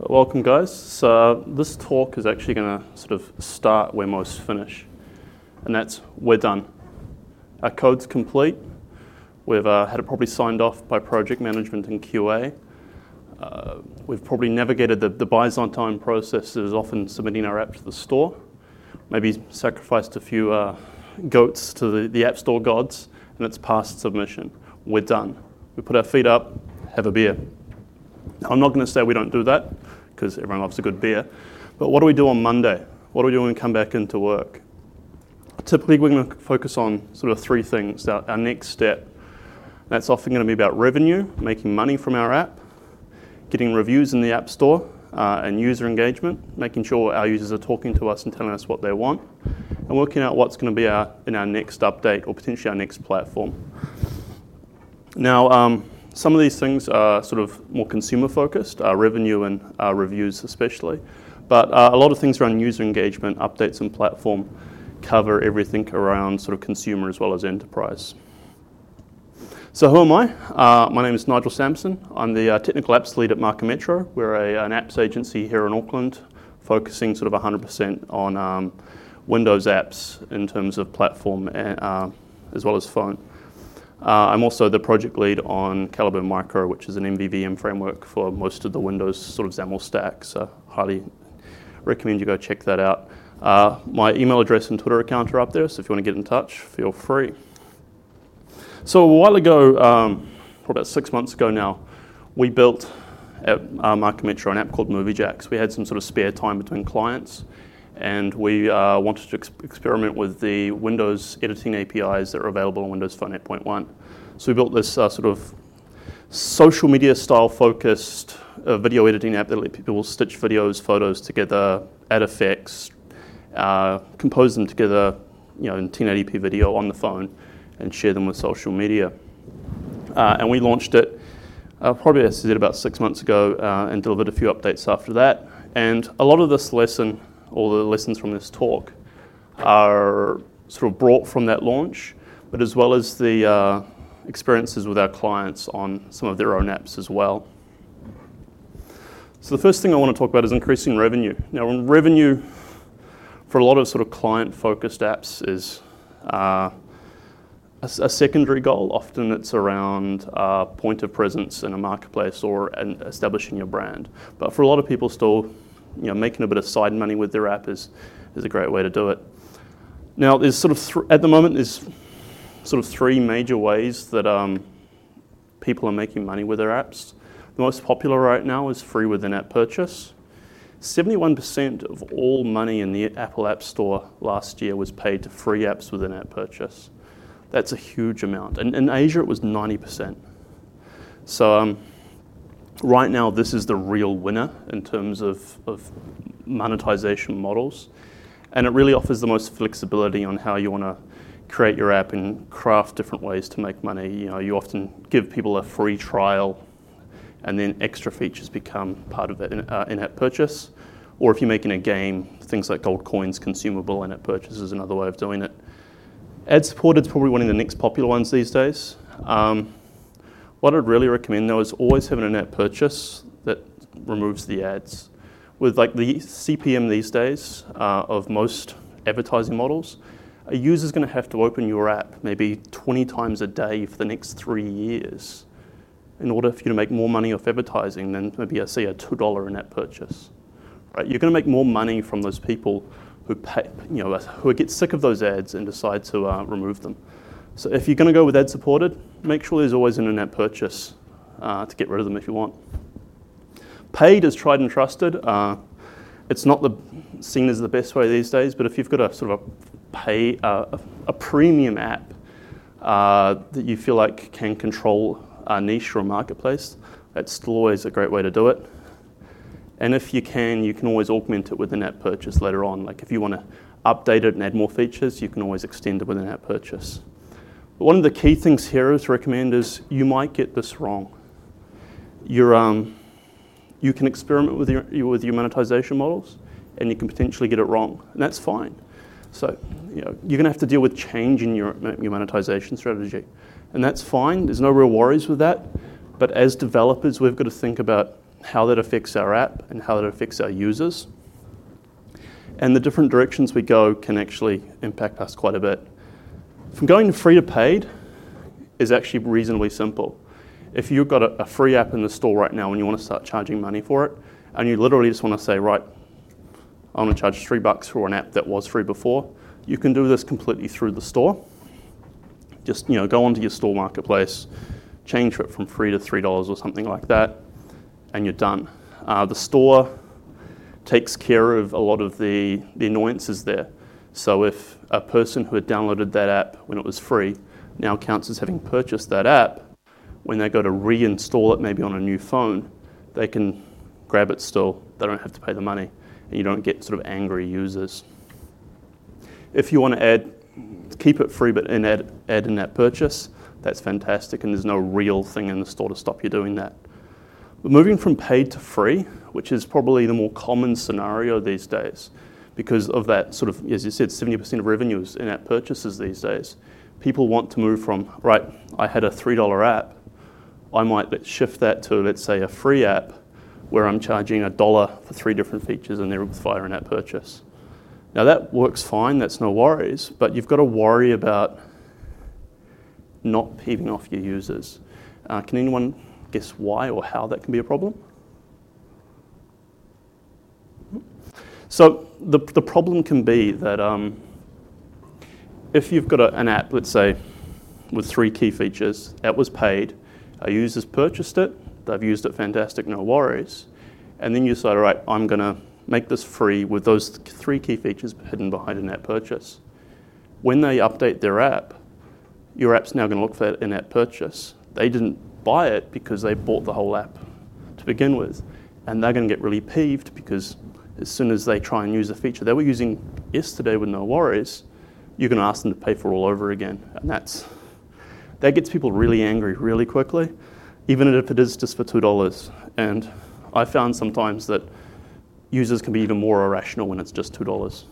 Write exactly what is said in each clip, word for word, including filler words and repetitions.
Welcome, guys. So this talk is actually going to sort of start where most finish, and that's we're done. Our code's complete. We've uh, had it probably signed off by project management and Q A. Uh, we've probably navigated the, the Byzantine processes, often submitting our app to the store. Maybe sacrificed a few uh, goats to the, the App Store gods, and it's past submission. We're done. We put our feet up, have a beer. Now, I'm not going to say we don't do that, because everyone loves a good beer. But what do we do on Monday? What do we do when we come back into work? Typically, we're going to focus on sort of three things. Our, our next step. That's often going to be about revenue, making money from our app, getting reviews in the App Store, uh, and user engagement, making sure our users are talking to us and telling us what they want, and working out what's going to be our, in our next update or potentially our next platform. Now, um, some of these things are sort of more consumer-focused, uh, revenue and uh, reviews especially. But uh, a lot of things around user engagement, updates, and platform cover everything around sort of consumer as well as enterprise. So who am I? Uh, my name is Nigel Sampson. I'm the uh, technical apps lead at Markemetro. We're a, an apps agency here in Auckland, focusing sort of one hundred percent on um, Windows apps in terms of platform and, uh, as well as phone. Uh, I'm also the project lead on Calibre Micro, which is an M V V M framework for most of the Windows sort of XAML stack, so highly recommend you go check that out. Uh, my email address and Twitter account are up there, so if you want to get in touch, feel free. So a while ago, um, probably about six months ago now, we built at uh, Markemetro an app called MovieJax. We had some sort of spare time between clients, and we uh, wanted to ex- experiment with the Windows editing A P Is that are available on Windows Phone eight point one. So we built this uh, sort of social media style focused uh, video editing app that let people stitch videos, photos together, add effects, uh, compose them together, you know, in ten eighty p video on the phone, and share them with social media. Uh, and we launched it uh, probably, as I said, about six months ago, uh, and delivered a few updates after that. And a lot of this lesson, all the lessons from this talk, are sort of brought from that launch, but as well as the uh, experiences with our clients on some of their own apps as well. So the first thing I want to talk about is increasing revenue. Now, revenue for a lot of sort of client-focused apps is uh, a, a secondary goal. Often it's around uh, point of presence in a marketplace or an establishing your brand. But for a lot of people still, you know, making a bit of side money with their app is, is a great way to do it. Now, there's sort of th- at the moment there's sort of three major ways that um, people are making money with their apps. The most popular right now is free with in-app purchase. seventy-one percent of all money in the Apple App Store last year was paid to free apps with in-app purchase. That's a huge amount. And in Asia, it was ninety percent. So um, right now, this is the real winner in terms of, of monetization models. And it really offers the most flexibility on how you want to create your app and craft different ways to make money. You know, you often give people a free trial, and then extra features become part of that in, uh, in-app purchase. Or if you're making a game, things like gold coins, consumable in-app purchase is another way of doing it. Ad-supported is probably one of the next popular ones these days. Um, what I'd really recommend, though, is always have an in-app purchase that removes the ads. With like the C P M these days uh, of most advertising models, a user's going to have to open your app maybe twenty times a day for the next three years in order for you to make more money off advertising than maybe, I say, a two dollars in-app purchase. Right? You're going to make more money from those people who pay, you know, who get sick of those ads and decide to uh, remove them. So if you're going to go with ad-supported, make sure there's always an in-app purchase uh, to get rid of them if you want. Paid is tried and trusted. Uh, it's not the, seen as the best way these days, but if you've got a sort of a pay, uh, a, a premium app uh, that you feel like can control a niche or a marketplace, that's still always a great way to do it. And if you can, you can always augment it with an app purchase later on. Like if you want to update it and add more features, you can always extend it with an app purchase. But one of the key things here is to recommend is you might get this wrong. You're, um, you can experiment with your, with your monetization models, and you can potentially get it wrong, and that's fine. So, you know, you're going to have to deal with change in your, your monetization strategy, and that's fine. There's no real worries with that. But as developers, we've got to think about how that affects our app and how that affects our users. And the different directions we go can actually impact us quite a bit. From going free to paid is actually reasonably simple. If you've got a, a free app in the store right now and you want to start charging money for it, and you literally just want to say, right, I want to charge three bucks for an app that was free before, you can do this completely through the store. Just, you know, go onto your store marketplace, change it from free to three dollars or something like that, and you're done. Uh, the store takes care of a lot of the, the annoyances there. So if a person who had downloaded that app when it was free now counts as having purchased that app, when they go to reinstall it maybe on a new phone, they can grab it still. They don't have to pay the money, and you don't get sort of angry users. If you want to add, keep it free but in add, add in-app purchase, that's fantastic, and there's no real thing in the store to stop you doing that. But moving from paid to free, which is probably the more common scenario these days, because of that sort of, as you said, seventy percent of revenue is in-app purchases these days. People want to move from, right, I had a three dollar app, I might let's shift that to, let's say, a free app where I'm charging a dollar for three different features and they're via in-app purchase. Now that works fine, that's no worries, but you've got to worry about not peeving off your users. Uh, can anyone guess why or how that can be a problem? So the, the problem can be that um, if you've got a, an app, let's say, with three key features, that was paid, a user's purchased it, they've used it fantastic, no worries, and then you decide, all right, I'm going to make this free with those three key features hidden behind an app purchase. When they update their app, your app's now going to look for that in-app purchase. They didn't buy it because they bought the whole app to begin with, and they're going to get really peeved because as soon as they try and use a feature they were using yesterday with no worries, you're going to ask them to pay for it all over again. And that's that gets people really angry really quickly, even if it is just for two dollars. And I found sometimes that users can be even more irrational when it's just two dollars.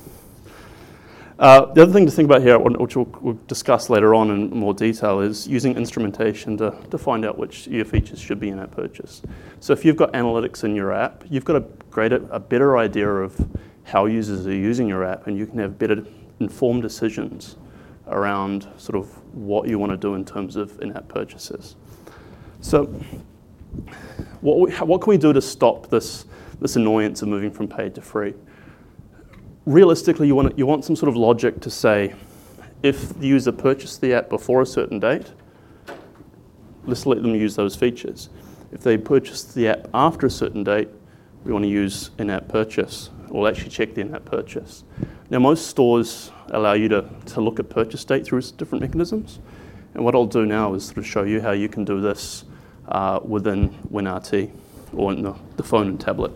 Uh, the other thing to think about here, which we'll, we'll discuss later on in more detail, is using instrumentation to, to find out which your features should be in that purchase. So if you've got analytics in your app, you've got a greater, a better idea of how users are using your app, and you can have better informed decisions around sort of what you want to do in terms of in-app purchases. So what, we, what can we do to stop this, this annoyance of moving from paid to free? Realistically, you want, you want some sort of logic to say, if the user purchased the app before a certain date, let's let them use those features. If they purchased the app after a certain date, we want to use in-app purchase. We'll actually check the in-app purchase. Now, most stores allow you to, to look at purchase date through different mechanisms. And what I'll do now is sort of show you how you can do this uh, within WinRT, or in the, the phone and tablet.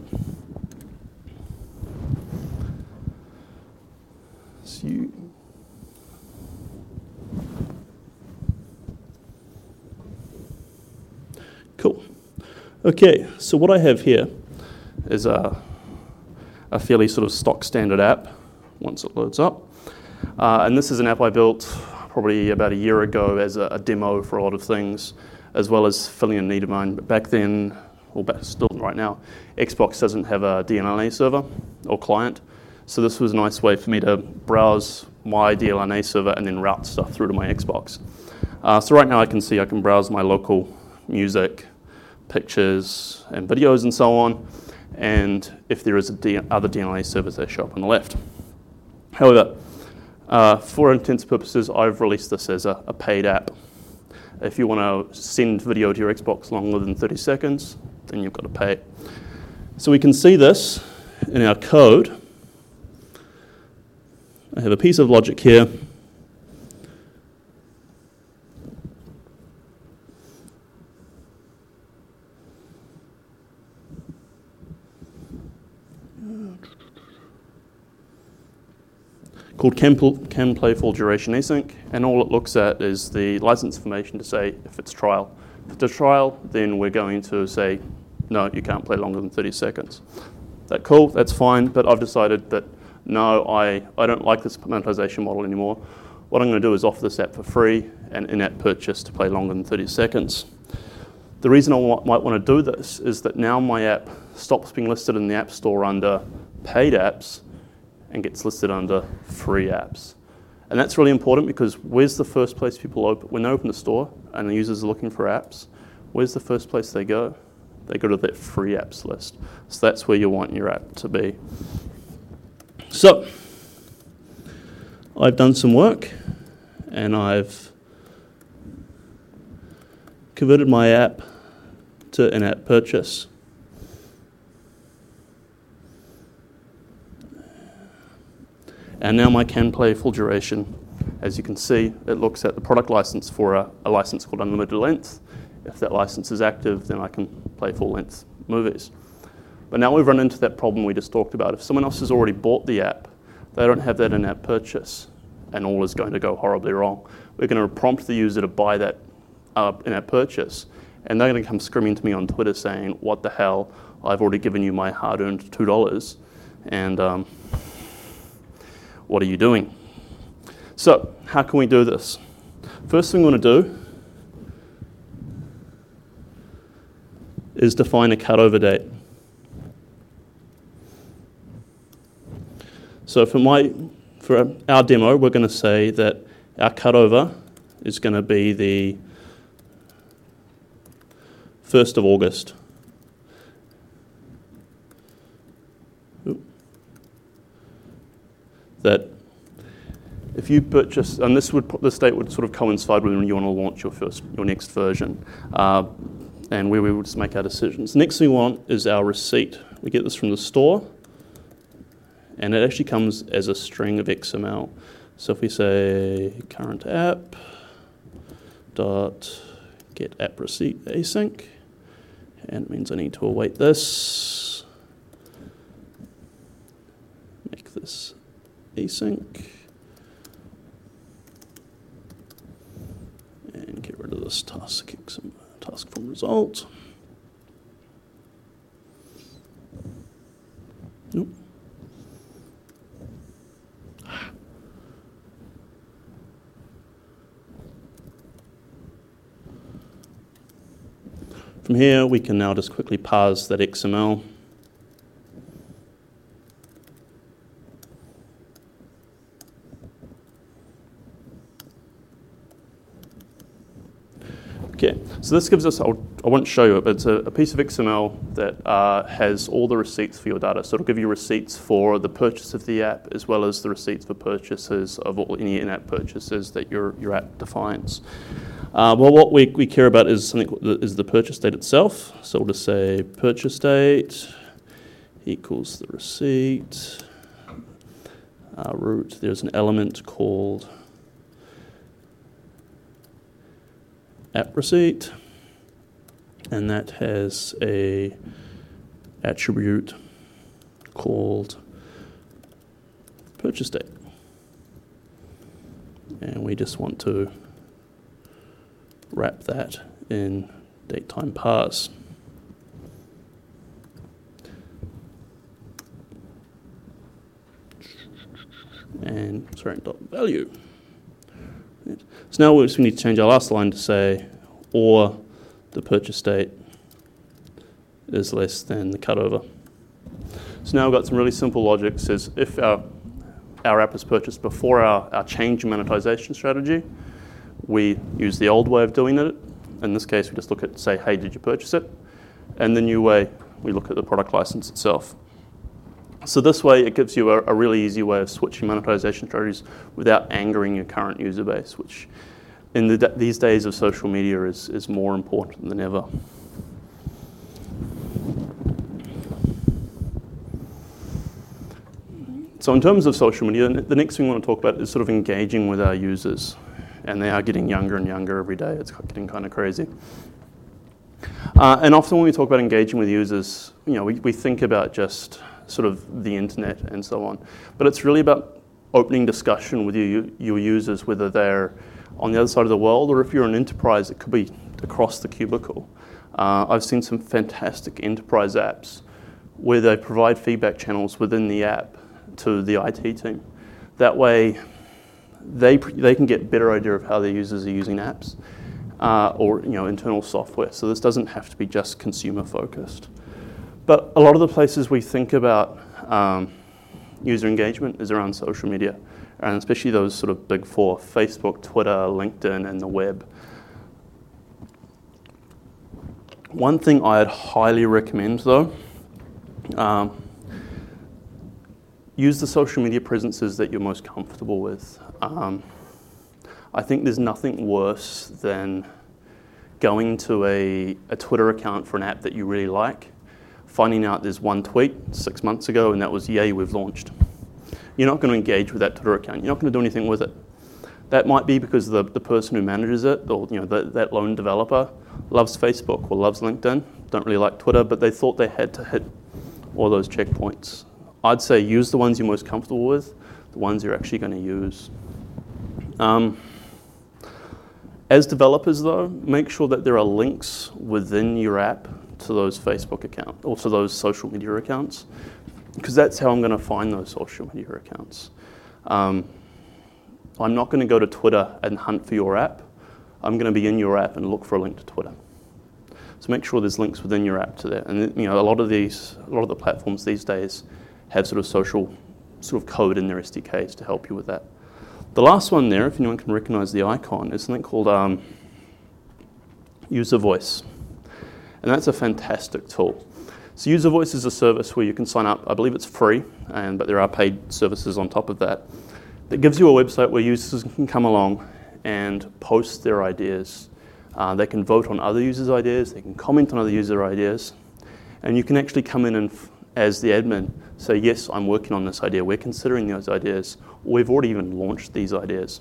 So you Cool. Okay, so what I have here is a, a fairly sort of stock standard app once it loads up. Uh, and this is an app I built probably about a year ago as a, a demo for a lot of things, as well as filling a need of mine. But back then, or back still right now, Xbox doesn't have a D L N A server or client. So this was a nice way for me to browse my D L N A server and then route stuff through to my Xbox. Uh, so right now I can see I can browse my local music, pictures, and videos and so on. And if there is a D- other D L N A servers, they show up on the left. However, uh, for intents and purposes, I've released this as a, a paid app. If you want to send video to your Xbox longer than thirty seconds, then you've got to pay. So we can see this in our code. I have a piece of logic here. Called can, can play full duration async, and all it looks at is the license information to say if it's trial. If it's a trial, then we're going to say, no, you can't play longer than thirty seconds. That cool, that's fine, but I've decided that no, I, I don't like this monetization model anymore. What I'm going to do is offer this app for free and in-app purchase to play longer than thirty seconds. The reason I w- might want to do this is that now my app stops being listed in the App Store under paid apps and gets listed under free apps. And that's really important because where's the first place people open, when they open the store and the users are looking for apps, where's the first place they go? They go to that free apps list. So that's where you want your app to be. So, I've done some work and I've converted my app to in-app purchase. And now my can play full duration. As you can see, it looks at the product license for a, a license called unlimited length. If that license is active, then I can play full length movies. But now we've run into that problem we just talked about. If someone else has already bought the app, they don't have that in-app purchase, and all is going to go horribly wrong. We're going to prompt the user to buy that uh, in-app purchase, and they're going to come screaming to me on Twitter saying, what the hell, I've already given you my hard-earned two dollars, and um, what are you doing? So, how can we do this? First thing we want to do is define a cutover date. So for my, for our demo, we're going to say that our cutover is going to be the first of August. Oop. That if you purchase, and this would this date would sort of coincide with when you want to launch your first, your next version, uh, and where we would just make our decisions. The next thing we want is our receipt. We get this from the store, and it actually comes as a string of X M L. So if we say current app dot get app receipt async, and it means I need to await this, make this async, and get rid of this task X M L. Task from result. Nope. From here, we can now just quickly parse that X M L. Okay, so this gives us, I'll, I won't show you it, but it's a, a piece of X M L that uh, has all the receipts for your data. So it'll give you receipts for the purchase of the app, as well as the receipts for purchases of all, any in-app purchases that your, your app defines. Uh, well, what we, we care about is something is the purchase date itself. So we'll just say purchase date equals the receipt. Uh, root, there's an element called app receipt, and that has a attribute called purchase date. And we just want to wrap that in date time parse. And sorry, dot value. So now we just need to change our last line to say, or the purchase date is less than the cutover. So now we've got some really simple logic. It says if our, our app is purchased before our, our change in monetization strategy, we use the old way of doing it. In this case, we just look at, say, hey, did you purchase it? And the new way, we look at the product license itself. So this way, it gives you a, a really easy way of switching monetization strategies without angering your current user base, which in the, these days of social media is, is more important than ever. So in terms of social media, the next thing we want to talk about is sort of engaging with our users. And they are getting younger and younger every day. It's getting kind of crazy. Uh, and often when we talk about engaging with users, you know, we, we think about just sort of the internet and so on. But it's really about opening discussion with your, your users, whether they're on the other side of the world or if you're an enterprise, it could be across the cubicle. Uh, I've seen some fantastic enterprise apps where they provide feedback channels within the app to the I T team. That way, they they can get a better idea of how their users are using apps. uh, or you know internal software. So this doesn't have to be just consumer focused. But a lot of the places we think about um, user engagement is around social media, and especially those sort of big four: Facebook, Twitter, LinkedIn, and the web. One thing I'd highly recommend, though, um, use the social media presences that you're most comfortable with. Um, I think there's nothing worse than going to a, a Twitter account for an app that you really like, finding out there's one tweet six months ago and that was, yay, we've launched. You're not going to engage with that Twitter account. You're not going to do anything with it. That might be because the, the person who manages it, or you know, the, that lone developer, loves Facebook or loves LinkedIn, don't really like Twitter, but they thought they had to hit all those checkpoints. I'd say use the ones you're most comfortable with, the ones you're actually going to use. Um, as developers, though, make sure that there are links within your app to those Facebook accounts, or to those social media accounts, because that's how I'm going to find those social media accounts. Um, I'm not going to go to Twitter and hunt for your app. I'm going to be in your app and look for a link to Twitter. So make sure there's links within your app to that. And you know, a lot of these, a lot of the platforms these days have sort of social sort of code in their S D Ks to help you with that. The last one there, if anyone can recognize the icon, is something called um, User Voice. And that's a fantastic tool. So User Voice is a service where you can sign up. I believe it's free, and but there are paid services on top of that. That gives you a website where users can come along and post their ideas. Uh, they can vote on other users' ideas, they can comment on other user ideas, and you can actually come in and, f- as the admin, say, yes, I'm working on this idea, we're considering those ideas, or we've already even launched these ideas.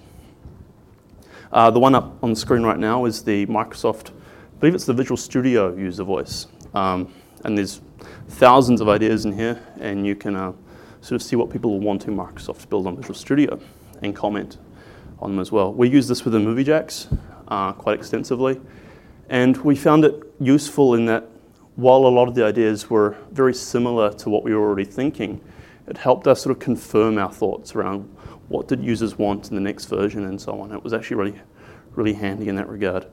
Uh, the one up on the screen right now is the Microsoft, I believe it's the Visual Studio User Voice, um, and there's thousands of ideas in here, and you can uh, sort of see what people are wanting Microsoft to build on Visual Studio and comment on them as well. We use this within MovieJax uh, quite extensively, and we found it useful in that while a lot of the ideas were very similar to what we were already thinking, it helped us sort of confirm our thoughts around what did users want in the next version and so on. It was actually really, really handy in that regard.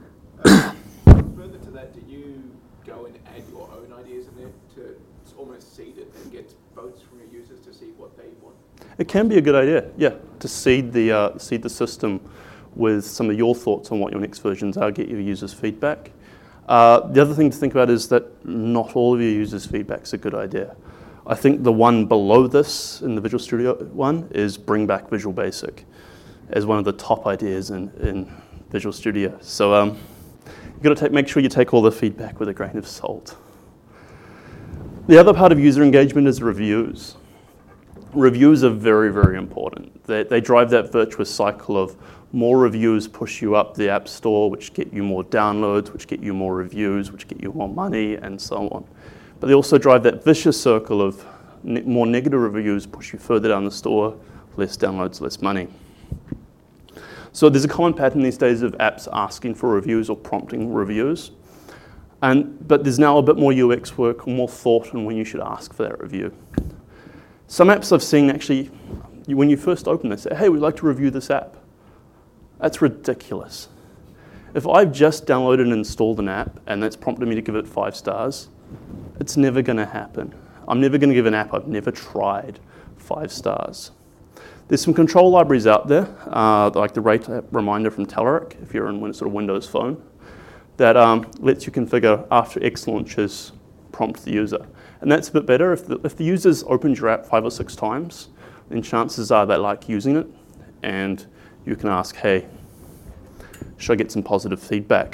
Further to that, do you go and add your own ideas in there to almost seed it and get votes from your users to see what they want? It can be a good idea, yeah, to seed the uh, seed the system with some of your thoughts on what your next versions are, get your users' feedback. Uh, the other thing to think about is that not all of your users' feedback is a good idea. I think the one below this in the Visual Studio one is bring back Visual Basic as one of the top ideas in, in Visual Studio. So um, you've got to take, make sure you take all the feedback with a grain of salt. The other part of user engagement is reviews. Reviews are very, very important. They, they drive that virtuous cycle of more reviews push you up the App Store, which get you more downloads, which get you more reviews, which get you more money, and so on. But they also drive that vicious circle of ne- more negative reviews push you further down the store, less downloads, less money. So there's a common pattern these days of apps asking for reviews or prompting reviews. And, but there's now a bit more U X work, more thought on when you should ask for that review. Some apps I've seen actually, when you first open this, say, hey, we'd like to review this app. That's ridiculous. If I've just downloaded and installed an app and that's prompted me to give it five stars, it's never going to happen. I'm never going to give an app I've never tried five stars. There's some control libraries out there, uh, like the Rate Reminder from Telerik, if you're in sort of Windows Phone, that um, lets you configure after X launches, prompt the user. And that's a bit better. If the, if the user's opened your app five or six times, then chances are they like using it, and you can ask, hey, should I get some positive feedback?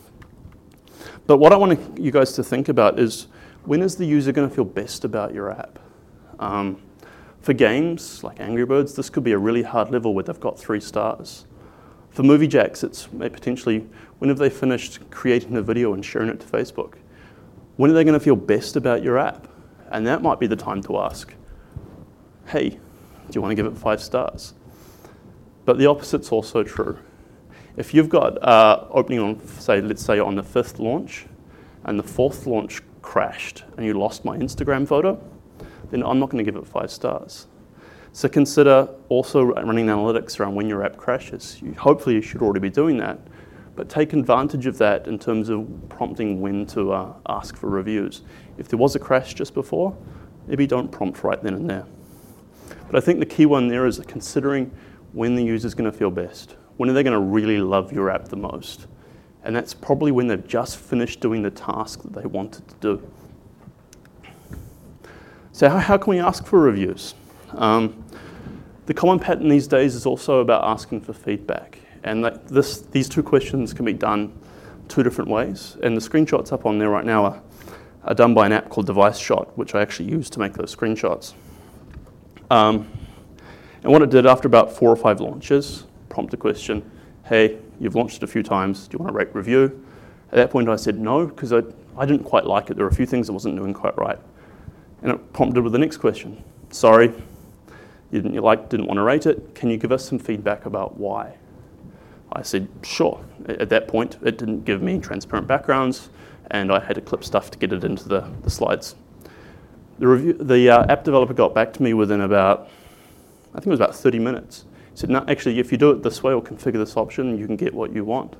But what I want you guys to think about is, when is the user going to feel best about your app? Um, for games like Angry Birds, this could be a really hard level where they've got three stars. For MovieJax, it's potentially, when have they finished creating a video and sharing it to Facebook? When are they going to feel best about your app? And that might be the time to ask, hey, do you want to give it five stars? But the opposite's also true. If you've got uh, opening on, say, let's say on the fifth launch, and the fourth launch crashed, and you lost my Instagram photo, then I'm not going to give it five stars. So consider also running analytics around when your app crashes. You, hopefully you should already be doing that, but take advantage of that in terms of prompting when to uh, ask for reviews. If there was a crash just before, maybe don't prompt right then and there. But I think the key one there is considering when the user's going to feel best. When are they going to really love your app the most? And that's probably when they've just finished doing the task that they wanted to do. So how, how can we ask for reviews? Um, the common pattern these days is also about asking for feedback. And that this, these two questions can be done two different ways. And the screenshots up on there right now are, are done by an app called DeviceShot, which I actually use to make those screenshots. Um, and what it did after about four or five launches, prompt a question, hey, you've launched it a few times, do you want to rate review? At that point I said no, because I, I didn't quite like it. There were a few things I wasn't doing quite right. And it prompted with the next question. Sorry, you didn't, you like, didn't want to rate it. Can you give us some feedback about why? I said, sure. At that point, it didn't give me transparent backgrounds, and I had to clip stuff to get it into the, the slides. The, review, the uh, app developer got back to me within about, I think it was about thirty minutes. He said, no, actually, if you do it this way or configure this option, you can get what you want.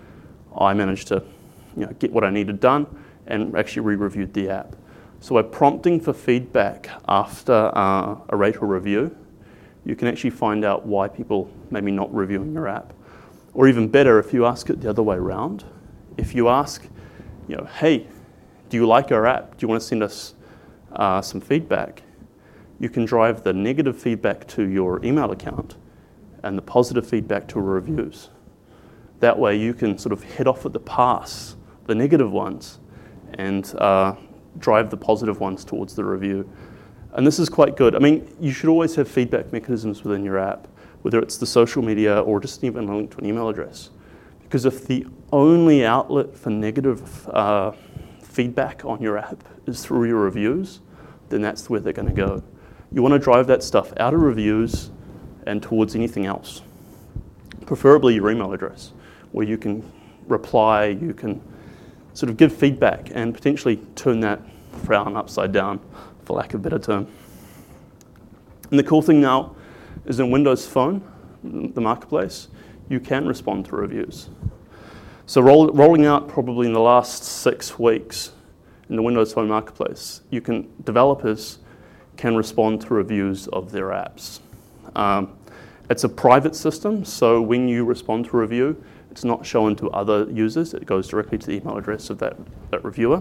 I managed to you know, get what I needed done and actually re-reviewed the app. So by prompting for feedback after uh, a rate or review, you can actually find out why people maybe not reviewing your app. Or even better, if you ask it the other way around, if you ask, you know, hey, do you like our app? Do you want to send us uh, some feedback? You can drive the negative feedback to your email account and the positive feedback to reviews. That way you can sort of head off at the pass, the negative ones, and uh, drive the positive ones towards the review. And this is quite good. I mean, you should always have feedback mechanisms within your app, whether it's the social media or just even a link to an email address. Because if the only outlet for negative uh, feedback on your app is through your reviews, then that's where they're going to go. You want to drive that stuff out of reviews and towards anything else, preferably your email address, where you can reply, you can sort of give feedback and potentially turn that frown upside down, for lack of a better term. And the cool thing now is in Windows Phone, the marketplace, you can respond to reviews. So roll, rolling out probably in the last six weeks in the Windows Phone marketplace, you can developers can respond to reviews of their apps. Um, it's a private system, so when you respond to a review, it's not shown to other users. It goes directly to the email address of that, that reviewer.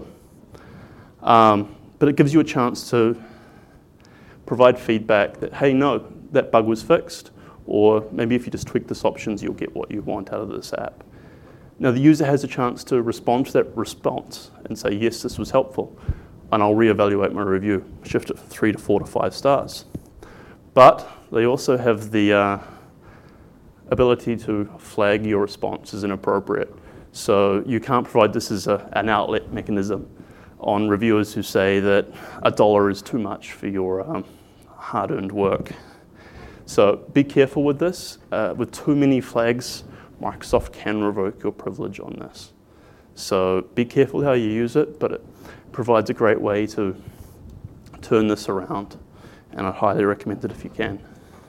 Um, but it gives you a chance to provide feedback that, hey, no, that bug was fixed, or maybe if you just tweak this options, you'll get what you want out of this app. Now, the user has a chance to respond to that response and say, yes, this was helpful, and I'll reevaluate my review, shift it from three to four to five stars. But they also have the uh, ability to flag your response as inappropriate. So you can't provide this as a, an outlet mechanism on reviewers who say that a dollar is too much for your um, hard-earned work. So be careful with this. Uh, with too many flags, Microsoft can revoke your privilege on this. So be careful how you use it, but it provides a great way to turn this around, and I highly recommend it if you can.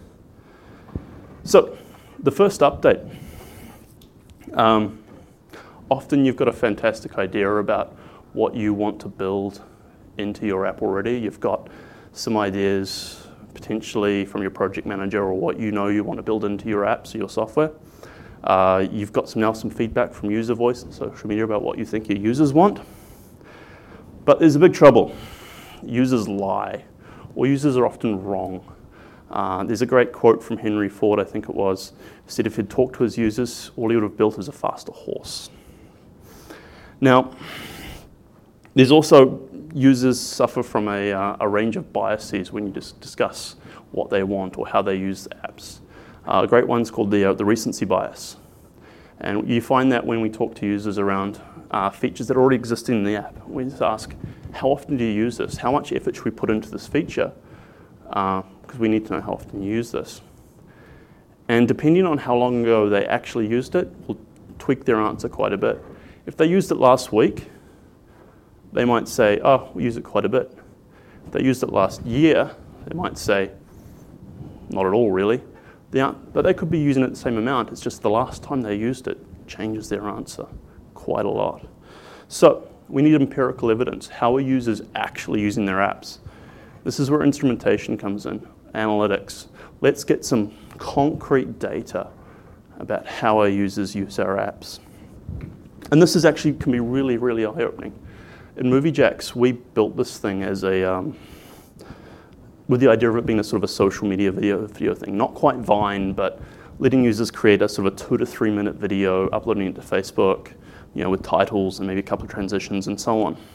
So the first update. Um, often you've got a fantastic idea about what you want to build into your app already. You've got some ideas potentially from your project manager or what you know you want to build into your apps or your software. Uh, you've got some, now some feedback from user voice and social media about what you think your users want. But there's a big trouble. Users lie, or users are often wrong. Uh, there's a great quote from Henry Ford, I think it was, who said if he'd talked to his users, all he would have built is a faster horse. Now, there's also users suffer from a, uh, a range of biases when you just discuss what they want or how they use the apps. Uh, a great one's called the, uh, the recency bias. And you find that when we talk to users around uh, features that already exist in the app. We just ask, how often do you use this? How much effort should we put into this feature? Because uh, we need to know how often you use this. And depending on how long ago they actually used it, we'll tweak their answer quite a bit. If they used it last week, they might say, oh, we use it quite a bit. If they used it last year, they might say, not at all really. But they could be using it the same amount, it's just the last time they used it changes their answer quite a lot. So we need empirical evidence. How are users actually using their apps? This is where instrumentation comes in, analytics. Let's get some concrete data about how our users use our apps. And this is actually can be really, really eye-opening. In MovieJax, we built this thing as a, um, with the idea of it being a sort of a social media video, video thing. Not quite Vine, but letting users create a sort of a two to three minute video, uploading it to Facebook, you know, with titles and maybe a couple of transitions and so on.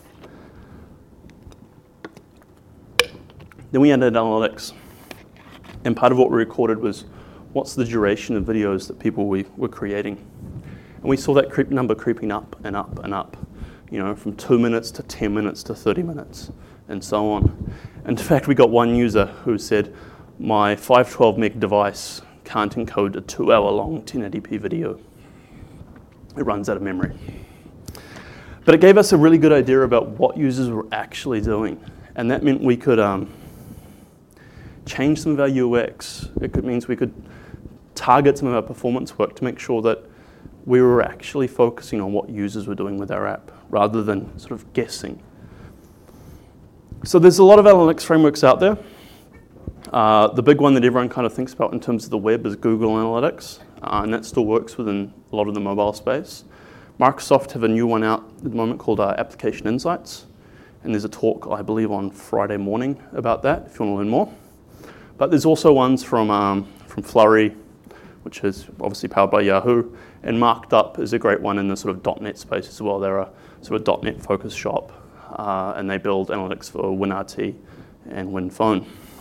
Then we added analytics. And part of what we recorded was what's the duration of videos that people we were creating. And we saw that creep number creeping up and up and up, you know, from two minutes to ten minutes to thirty minutes and so on. And in fact, we got one user who said, my five twelve meg device can't encode a two hour long ten eighty p video. It runs out of memory. But it gave us a really good idea about what users were actually doing. And that meant we could um, change some of our U X. It could, means we could target some of our performance work to make sure that we were actually focusing on what users were doing with our app rather than sort of guessing. So there's a lot of analytics frameworks out there. Uh, the big one that everyone kind of thinks about in terms of the web is Google Analytics, uh, and that still works within a lot of the mobile space. Microsoft have a new one out at the moment called uh, Application Insights, and there's a talk, I believe, on Friday morning about that if you want to learn more. But there's also ones from, um, from Flurry, which is obviously powered by Yahoo, and Marked Up is a great one in the sort of .NET space as well. They're a sort of .NET focused shop, uh, and they build analytics for WinRT and WinPhone.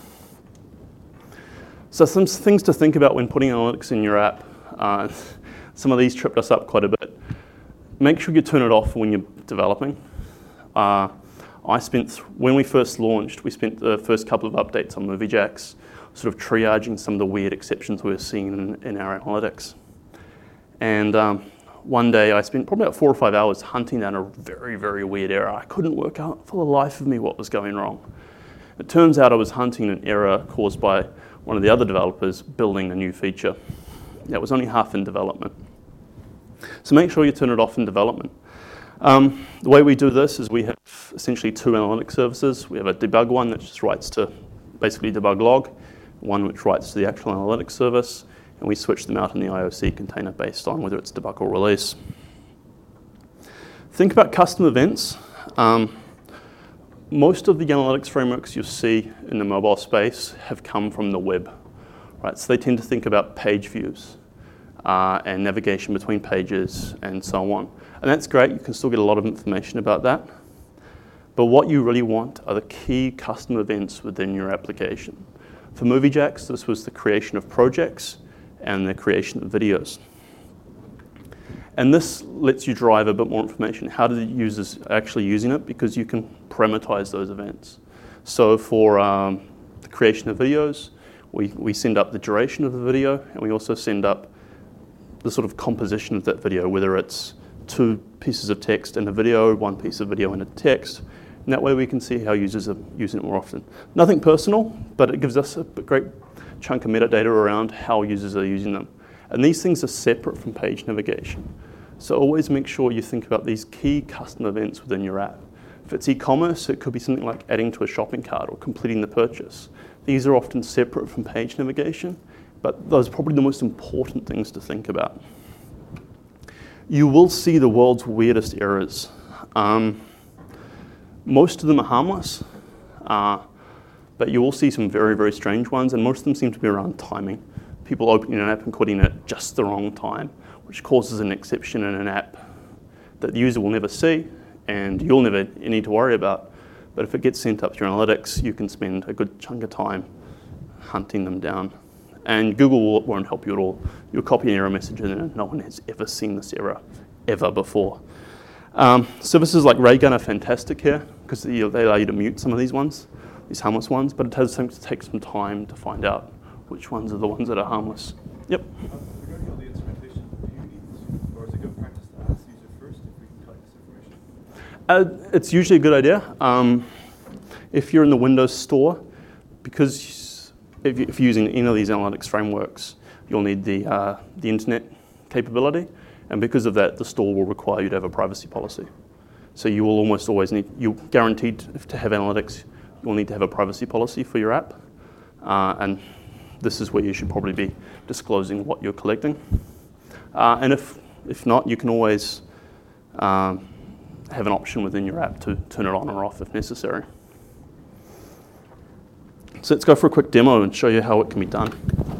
So some things to think about when putting analytics in your app. Uh, some of these tripped us up quite a bit. Make sure you turn it off when you're developing. Uh, I spent, th- when we first launched, we spent the first couple of updates on MovieJax sort of triaging some of the weird exceptions we were seeing in, in our analytics. And um, one day I spent probably about four or five hours hunting down a very, very weird error. I couldn't work out for the life of me what was going wrong. It turns out I was hunting an error caused by one of the other developers building a new feature that was only half in development. So make sure you turn it off in development. Um, the way we do this is we have essentially two analytic services. We have a debug one that just writes to basically debug log, one which writes to the actual analytics service, and we switch them out in the I O C container based on whether it's debug or release. Think about custom events. Um, most of the analytics frameworks you see in the mobile space have come from the web, right? So they tend to think about page views uh, and navigation between pages and so on. And that's great, you can still get a lot of information about that. But what you really want are the key custom events within your application. For MovieJax, this was the creation of projects and the creation of videos. And this lets you drive a bit more information. How do the users actually using it? Because you can parameterize those events. So for um, the creation of videos, we, we send up the duration of the video, and we also send up the sort of composition of that video, whether it's two pieces of text and a video, one piece of video and a text. And that way we can see how users are using it more often. Nothing personal, but it gives us a great chunk of metadata around how users are using them. And these things are separate from page navigation. So always make sure you think about these key custom events within your app. If it's e-commerce, it could be something like adding to a shopping cart or completing the purchase. These are often separate from page navigation, but those are probably the most important things to think about. You will see the world's weirdest errors. Um, most of them are harmless, uh, but you will see some very, very strange ones, and most of them seem to be around timing. People opening an app and quitting it at just the wrong time, which causes an exception in an app that the user will never see and you'll never need to worry about. But if it gets sent up to your analytics, you can spend a good chunk of time hunting them down. And Google won't help you at all. You'll copy an error message and no one has ever seen this error ever before. Um, services like Raygun are fantastic here because they allow you to mute some of these ones, these harmless ones, but it does take some time to find out which ones are the ones that are harmless. Yep. Regarding all the instrumentation, do you need, or is it good practice to ask the user first if we can collect this information? Uh, it's usually a good idea. Um, if you're in the Windows store, because if, you, if you're using any of these analytics frameworks, you'll need the, uh, the internet capability. And because of that, the store will require you to have a privacy policy. So you will almost always need, you're guaranteed to have analytics, you will need to have a privacy policy for your app. Uh, and this is where you should probably be disclosing what you're collecting. Uh, and if, if not, you can always um, have an option within your app to turn it on or off if necessary. So let's go for a quick demo and show you how it can be done.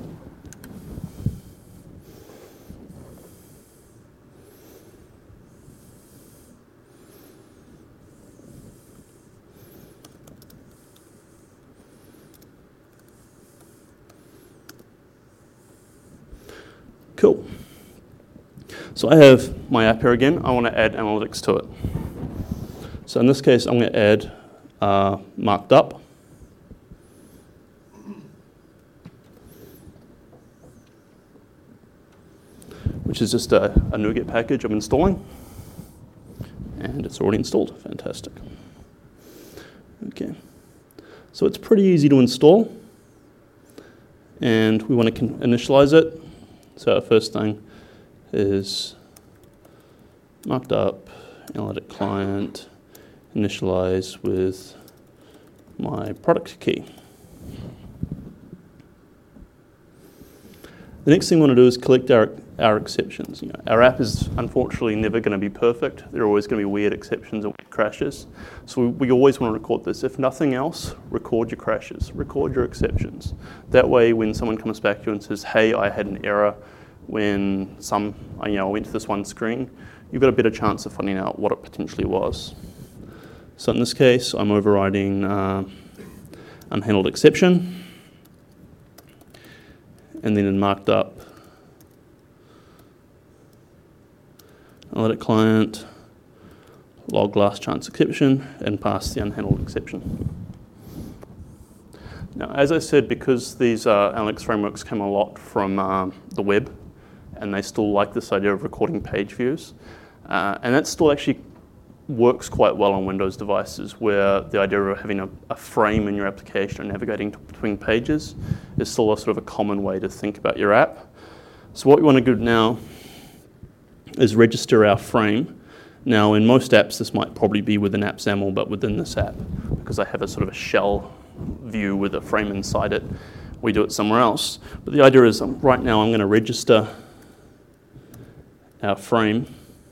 Cool. So I have my app here again. I want to add analytics to it. So in this case, I'm going to add uh, marked up. Which is just a, a NuGet package I'm installing. And it's already installed. Fantastic. Okay. So it's pretty easy to install. And we want to initialize it. So our first thing is marked up, analytic client, initialize with my product key. The next thing we want to do is collect our, our exceptions. You know, our app is unfortunately never going to be perfect. There are always going to be weird exceptions and weird crashes. So we, we always want to record this. If nothing else, record your crashes, record your exceptions. That way when someone comes back to you and says, hey, I had an error when some, you know, I went to this one screen, you've got a better chance of finding out what it potentially was. So in this case, I'm overriding uh, unhandled exception. And then in marked up, analytic client, log last chance exception, and pass the unhandled exception. Now, as I said, because these uh, analytics frameworks came a lot from um, the web, and they still like this idea of recording page views, uh, and that still actually works quite well on Windows devices, where the idea of having a, a frame in your application and navigating between pages is still a sort of a common way to think about your app. So what we want to do now is register our frame. Now in most apps this might probably be within AppSaml, but within this app, because I have a sort of a shell view with a frame inside it, we do it somewhere else. But the idea is um, right now I'm going to register our frame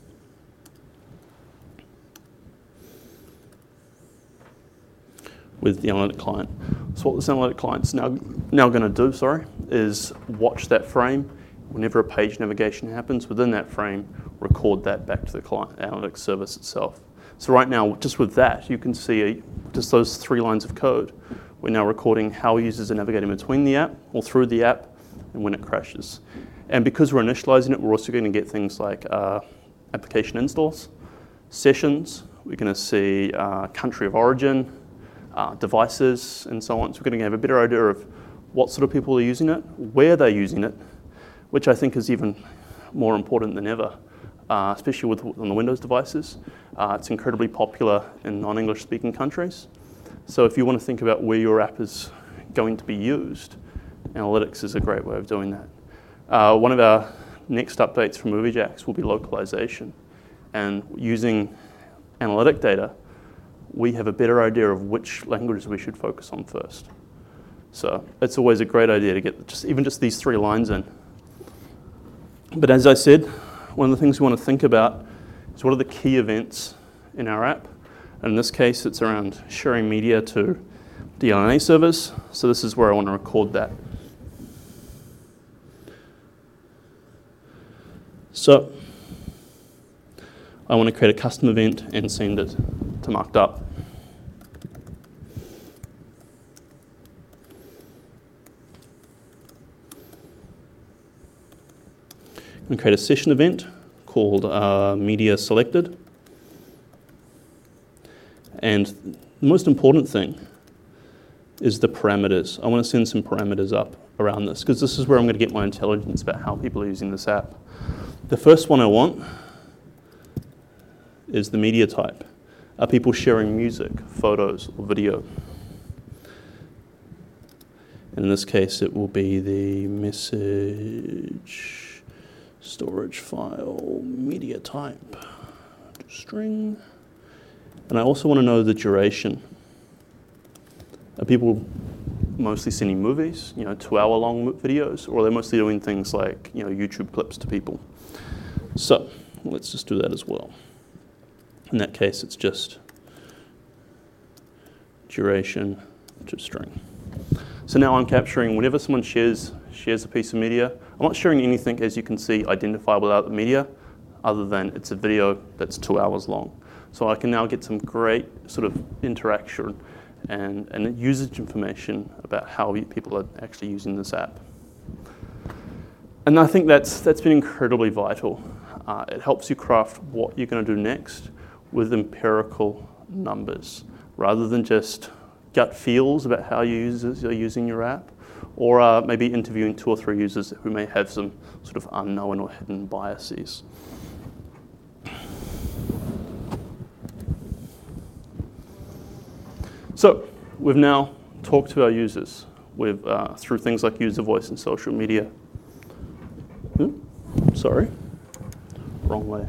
with the analytic client. So what this analytic client's now, now going to do, sorry, is watch that frame. Whenever a page navigation happens within that frame, record that back to the client analytics service itself. So right now, just with that, you can see a, just those three lines of code. We're now recording how users are navigating between the app or through the app and when it crashes. And because we're initializing it, we're also going to get things like uh, application installs, sessions. We're going to see uh, country of origin, Uh, devices and so on. So we're going to have a better idea of what sort of people are using it, where they're using it, which I think is even more important than ever, uh, especially with on the Windows devices. Uh, it's incredibly popular in non-English speaking countries. So if you want to think about where your app is going to be used, analytics is a great way of doing that. Uh, one of our next updates from MovieJax will be localization. And using analytic data, we have a better idea of which languages we should focus on first. So it's always a great idea to get just even just these three lines in. But as I said, one of the things we want to think about is what are the key events in our app. And in this case, it's around sharing media to D L N A servers. So this is where I want to record that. So I want to create a custom event and send it to marked up. I'm going to create a session event called uh, media selected. And the most important thing is the parameters. I want to send some parameters up around this, because this is where I'm going to get my intelligence about how people are using this app. The first one I want is the media type. Are people sharing music, photos, or video? And in this case, it will be the message storage file, media type, string. And I also want to know the duration. Are people mostly sending movies, you know, two-hour-long videos, or are they mostly doing things like, you know, YouTube clips to people? So let's just do that as well. In that case, it's just duration to string. So now I'm capturing whenever someone shares shares a piece of media. I'm not sharing anything, as you can see, identifiable out of the media, other than it's a video that's two hours long. So I can now get some great sort of interaction and, and usage information about how people are actually using this app. And I think that's that's been incredibly vital. Uh, it helps you craft what you're going to do next with empirical numbers, rather than just gut feels about how users are using your app, or uh, maybe interviewing two or three users who may have some sort of unknown or hidden biases. So we've now talked to our users with, uh, through things like user voice and social media. Hmm? Sorry, wrong way.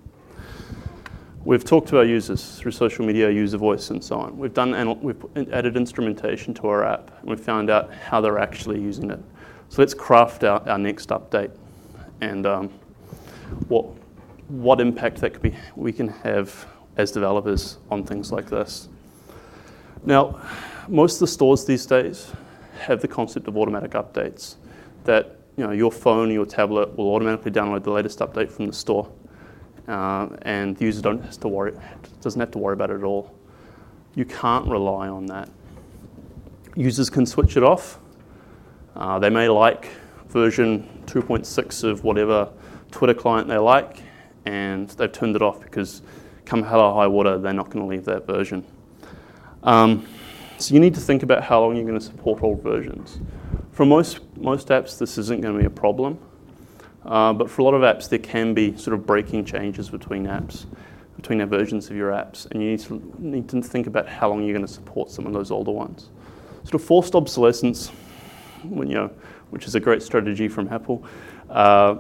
We've talked to our users through social media, user voice, and so on. We've done, and we've added instrumentation to our app, and we've found out how they're actually using it. So let's craft out our next update, and um, what what impact that could be we can have as developers on things like this. Now, most of the stores these days have the concept of automatic updates. That you know, your phone, your tablet will automatically download the latest update from the store. Uh, and the user don't has to worry, doesn't have to worry about it at all. You can't rely on that. Users can switch it off. Uh, they may like version two point six of whatever Twitter client they like, and they've turned it off because come hell or high water, they're not going to leave that version. Um, so you need to think about how long you're going to support old versions. For most, most apps, this isn't going to be a problem. Uh, but for a lot of apps, there can be sort of breaking changes between apps, between the versions of your apps, and you need to need to think about how long you're going to support some of those older ones. Sort of forced obsolescence, when, you know, which is a great strategy from Apple, uh,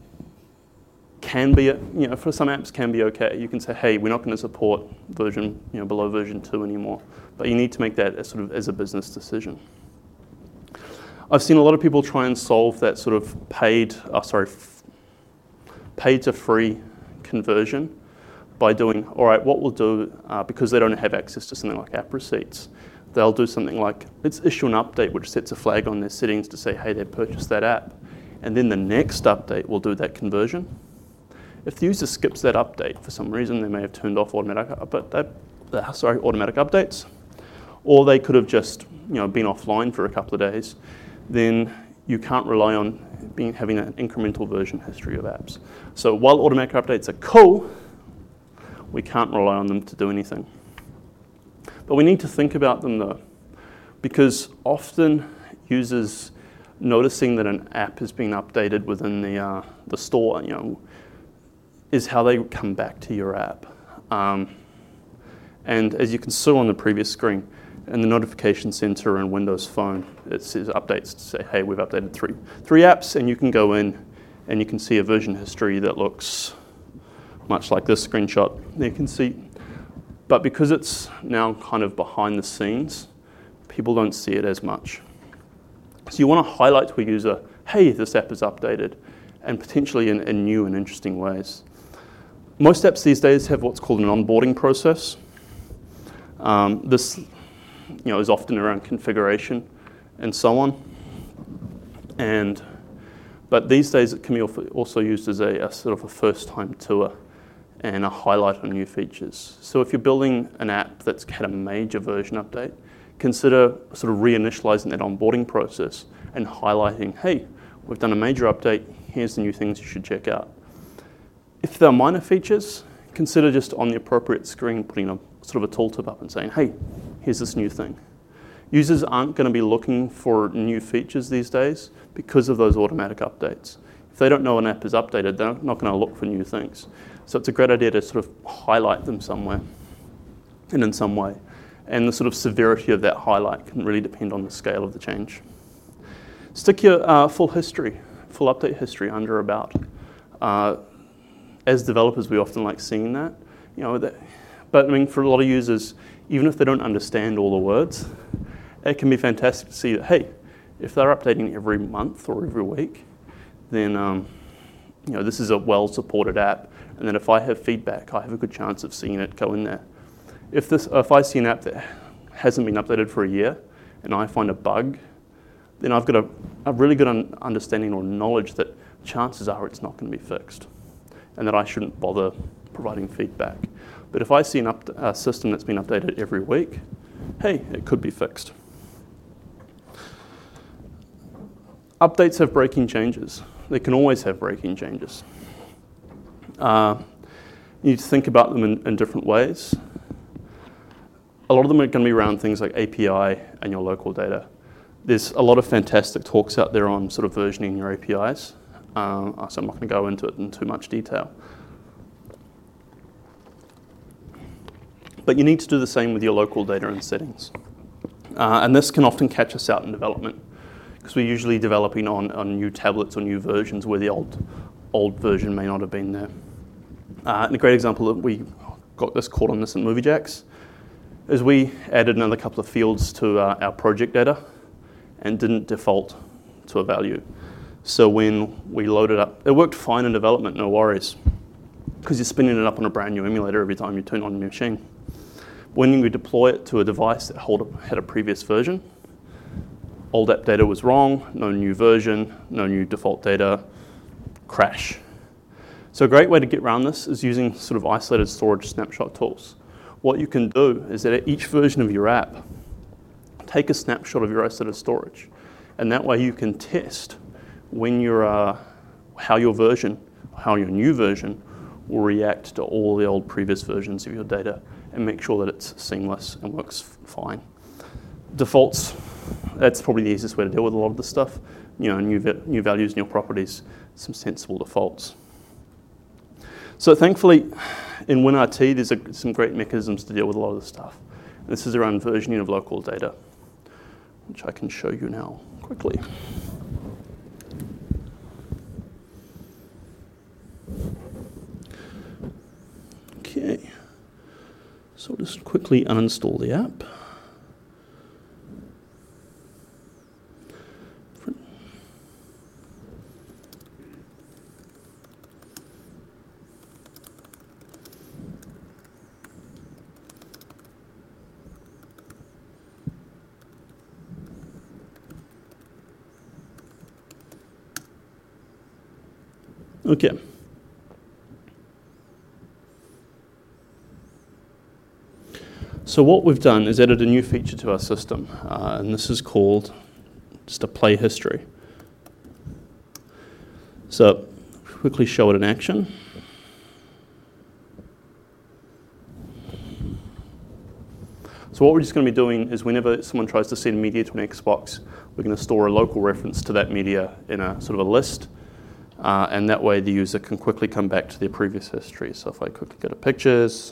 can be, you know, for some apps can be okay. You can say, hey, we're not going to support version, you know, below version two anymore, but you need to make that as sort of as a business decision. I've seen a lot of people try and solve that sort of paid, oh, sorry, f- paid to free conversion by doing, all right, what we'll do, uh, because they don't have access to something like app receipts, they'll do something like, let's issue an update which sets a flag on their settings to say, hey, they purchased that app. And then the next update will do that conversion. If the user skips that update for some reason, they may have turned off automatic, up- uh, sorry, automatic updates, or they could have just you know, been offline for a couple of days. Then you can't rely on being, having an incremental version history of apps. So while automatic updates are cool, we can't rely on them to do anything. But we need to think about them though, because often users noticing that an app is being updated within the uh, the store, you know, is how they come back to your app. Um, and as you can see on the previous screen, in the notification center in Windows Phone, it says updates to say, hey, we've updated three, three apps, and you can go in and you can see a version history that looks much like this screenshot. You can see, but because it's now kind of behind the scenes, people don't see it as much. So you want to highlight to a user, hey, this app is updated, and potentially in, in new and interesting ways. Most apps these days have what's called an onboarding process. Um, this you know, is often around configuration and so on. And, but these days it can be also used as a, a sort of a first-time tour and a highlight on new features. So if you're building an app that's had a major version update, consider sort of reinitializing that onboarding process and highlighting, hey, we've done a major update, here's the new things you should check out. If they're minor features, consider just on the appropriate screen putting a sort of a tooltip up and saying, hey, here's this new thing. Users aren't going to be looking for new features these days because of those automatic updates. If they don't know an app is updated, they're not going to look for new things. So it's a great idea to sort of highlight them somewhere and in some way. And the sort of severity of that highlight can really depend on the scale of the change. Stick your uh, full history, full update history under About. Uh, as developers, we often like seeing that. You know, that, but I mean, for a lot of users, even if they don't understand all the words, it can be fantastic to see that, hey, if they're updating every month or every week, then um, you know, this is a well-supported app, and then if I have feedback, I have a good chance of seeing it go in there. If this, if I see an app that hasn't been updated for a year, and I find a bug, then I've got a, a really good un- understanding or knowledge that chances are it's not going to be fixed, and that I shouldn't bother providing feedback. But if I see an up- a system that's been updated every week, hey, it could be fixed. Updates have breaking changes. They can always have breaking changes. Uh, you need to think about them in, in different ways. A lot of them are going to be around things like A P I and your local data. There's a lot of fantastic talks out there on sort of versioning your A P Is, uh, so I'm not going to go into it in too much detail. But you need to do the same with your local data and settings. Uh, and this can often catch us out in development, because we're usually developing on, on new tablets or new versions where the old old version may not have been there. Uh, and a great example that we got this caught on this in MovieJax is we added another couple of fields to uh, our project data and didn't default to a value. So when we loaded up, it worked fine in development, no worries, because you're spinning it up on a brand new emulator every time you turn on your machine. When we deploy it to a device that hold a, had a previous version, old app data was wrong, no new version, no new default data, crash. So a great way to get around this is using sort of isolated storage snapshot tools. What you can do is that at each version of your app, take a snapshot of your isolated storage, and that way you can test when your uh, how your version, how your new version will react to all the old previous versions of your data, and make sure that it's seamless and works f- fine. Defaults, that's probably the easiest way to deal with a lot of this stuff. You know, new va- new values, new properties, some sensible defaults. So thankfully, in WinRT, there's a, some great mechanisms to deal with a lot of this stuff. And this is around versioning of local data, which I can show you now quickly. Okay, so I'll just quickly uninstall the app. Okay. So what we've done is added a new feature to our system, uh, and this is called just a play history. So quickly show it in action. So what we're just going to be doing is whenever someone tries to send media to an Xbox, we're going to store a local reference to that media in a sort of a list. Uh, and that way the user can quickly come back to their previous history. So if I quickly go to pictures,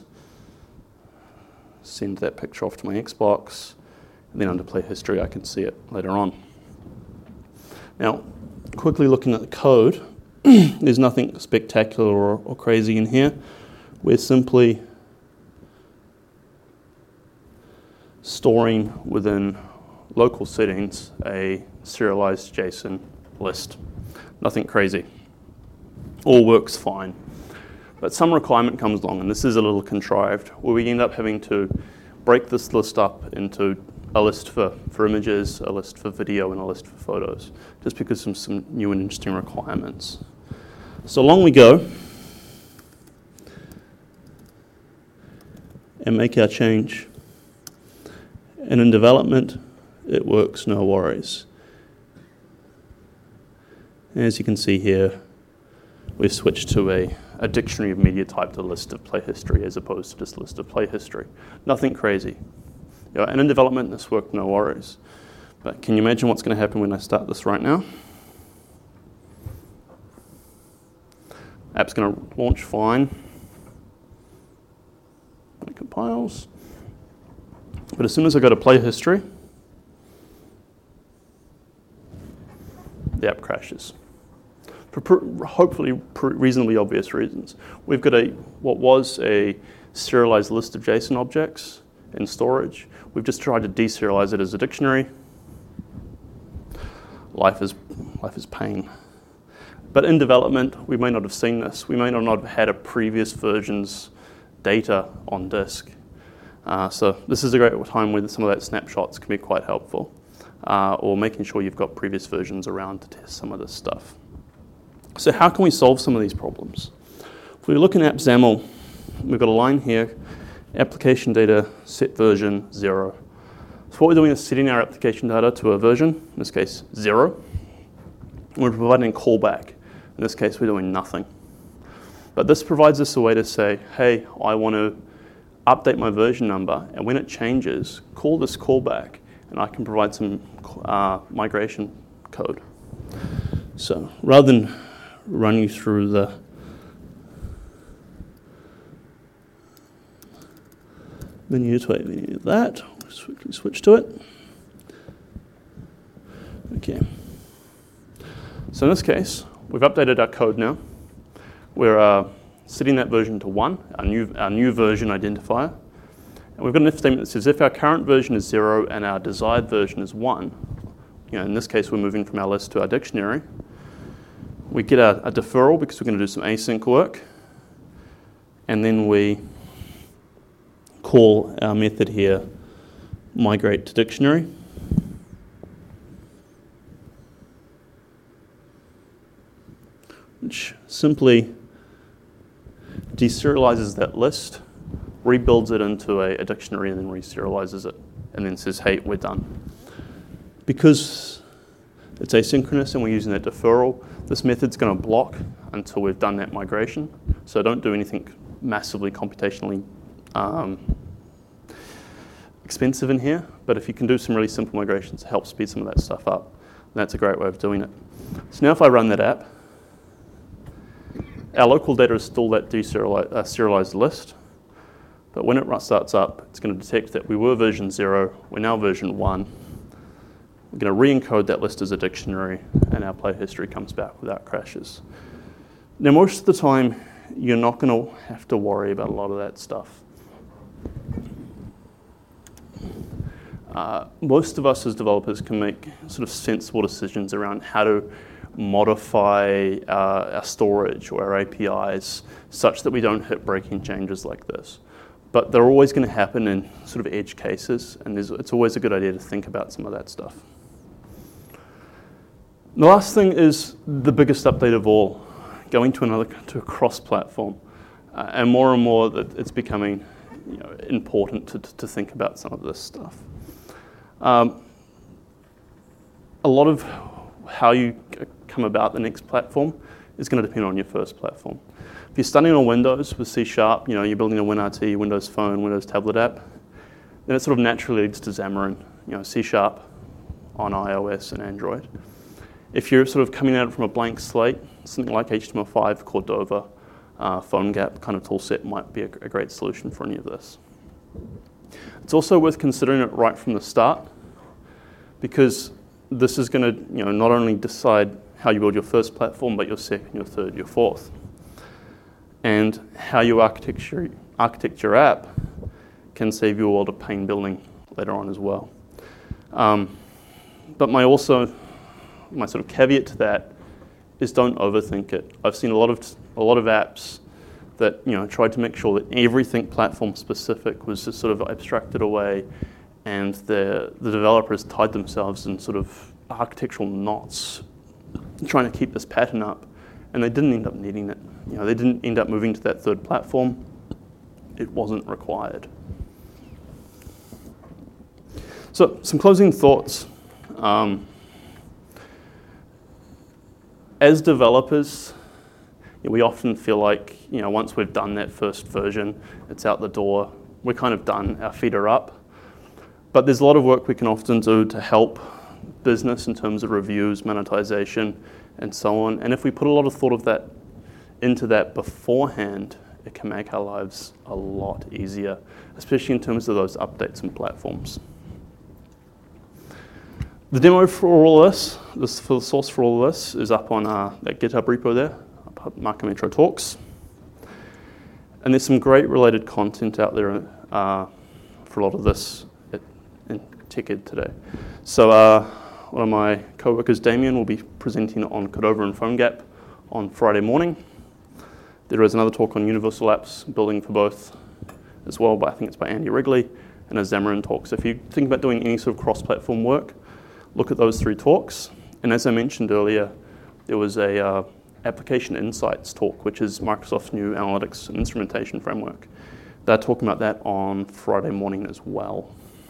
send that picture off to my Xbox, and then under play history I can see it later on. Now, quickly looking at the code, there's nothing spectacular or, or crazy in here. We're simply storing within local settings a serialized JSON list. Nothing crazy. All works fine. But some requirement comes along, and this is a little contrived, where we end up having to break this list up into a list for, for images, a list for video, and a list for photos, just because of some new and interesting requirements. So along we go, and make our change. And in development, it works, no worries. As you can see here, we've switched to a, a dictionary of media type to a list of play history as opposed to just a list of play history. Nothing crazy. You know, and in development, this worked, no worries. But can you imagine what's going to happen when I start this right now? App's going to launch fine. It compiles. But as soon as I go to play history, the app crashes. for pr- hopefully pr- reasonably obvious reasons. We've got a what was a serialized list of JSON objects in storage. We've just tried to deserialize it as a dictionary. Life is life is pain. But in development, we may not have seen this. We may not have had a previous version's data on disk. Uh, so this is a great time where some of that snapshots can be quite helpful, uh, or making sure you've got previous versions around to test some of this stuff. So how can we solve some of these problems? If we look in AppXAML, we've got a line here, application data set version zero. So what we're doing is setting our application data to a version, in this case zero. We're providing a callback. In this case, we're doing nothing. But this provides us a way to say, hey, I want to update my version number, and when it changes, call this callback, and I can provide some uh, migration code. So rather than run you through the menu to menu that, let's quickly switch to it. Okay. So in this case, we've updated our code now. We're uh, setting that version to one, our new, our new version identifier. And we've got an if statement that says if our current version is zero and our desired version is one, you know, in this case we're moving from our list to our dictionary, we get a, a deferral because we're going to do some async work, and then we call our method here, migrate to dictionary. Which simply deserializes that list, rebuilds it into a, a dictionary, and then reserializes it, and then says, hey, we're done. Because it's asynchronous and we're using that deferral, this method's going to block until we've done that migration. So don't do anything massively computationally um, expensive in here, but if you can do some really simple migrations to help speed some of that stuff up, that's a great way of doing it. So now if I run that app, our local data is still that deserialized uh, serialized list, but when it starts up, it's going to detect that we were version zero, we're now version one. We're going to re-encode that list as a dictionary, and our play history comes back without crashes. Now, most of the time, you're not going to have to worry about a lot of that stuff. Uh, most of us as developers can make sort of sensible decisions around how to modify uh, our storage or our A P Is such that we don't hit breaking changes like this. But they're always going to happen in sort of edge cases, and it's always a good idea to think about some of that stuff. The last thing is the biggest update of all, going to another to a cross-platform, uh, and more and more that it's becoming, you know, important to, to think about some of this stuff. Um, a lot of how you come about the next platform is going to depend on your first platform. If you're studying on Windows with C Sharp, you know, you're building a WinRT, Windows Phone, Windows Tablet app, then it sort of naturally leads to Xamarin, you know, C Sharp on iOS and Android. If you're sort of coming at it from a blank slate, something like H T M L five, Cordova, uh, PhoneGap kind of tool set might be a, a great solution for any of this. It's also worth considering it right from the start, because this is going to, you know, not only decide how you build your first platform, but your second, your third, your fourth. And how you architecture, architect your app can save you a lot of pain building later on as well. Um, but my also, my sort of caveat to that is don't overthink it. I've seen a lot of a lot of apps that, you know, tried to make sure that everything platform specific was just sort of abstracted away, and the the developers tied themselves in sort of architectural knots trying to keep this pattern up, and they didn't end up needing it. You know, they didn't end up moving to that third platform. It wasn't required. So, some closing thoughts. Um, as developers, you know, we often feel like, you know, once we've done that first version, it's out the door, we're kind of done, our feet are up. But there's a lot of work we can often do to help business in terms of reviews, monetization, and so on. And if we put a lot of thought of that into that beforehand, it can make our lives a lot easier, especially in terms of those updates and platforms. The demo for all of this, this for the source for all of this, is up on uh, that GitHub repo there, up at Market Metro Talks. And there's some great related content out there uh, for a lot of this at, in TechEd today. So uh, one of my co-workers, Damien, will be presenting on Cordova and PhoneGap on Friday morning. There is another talk on Universal Apps, building for both as well, but I think it's by Andy Wrigley, and a Xamarin talk. So if you think about doing any sort of cross-platform work, look at those three talks. And as I mentioned earlier, there was a uh, Application Insights talk, which is Microsoft's new analytics and instrumentation framework. They're talking about that on Friday morning as well.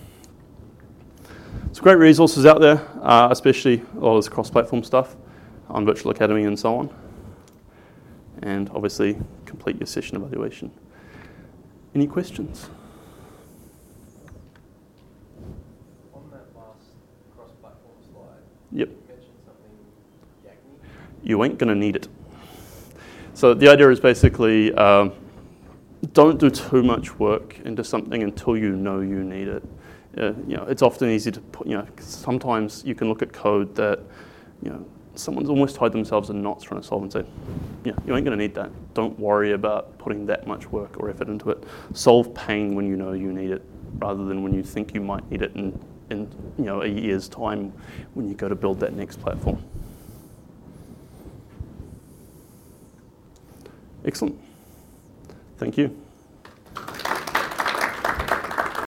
Some great resources out there, uh, especially a lot of this cross-platform stuff on Virtual Academy and so on. And obviously, complete your session evaluation. Any questions? On that last cross-platform slide, Yep. you mentioned something Yagni. You ain't going to need it. So the idea is basically um, don't do too much work into something until you know you need it. Uh, you know, it's often easy to put, you know, sometimes you can look at code that, you know, someone's almost tied themselves in knots trying to solve and say, yeah, you ain't going to need that. Don't worry about putting that much work or effort into it. Solve pain when you know you need it, rather than when you think you might need it in, in you know, a year's time when you go to build that next platform. Excellent. Thank you.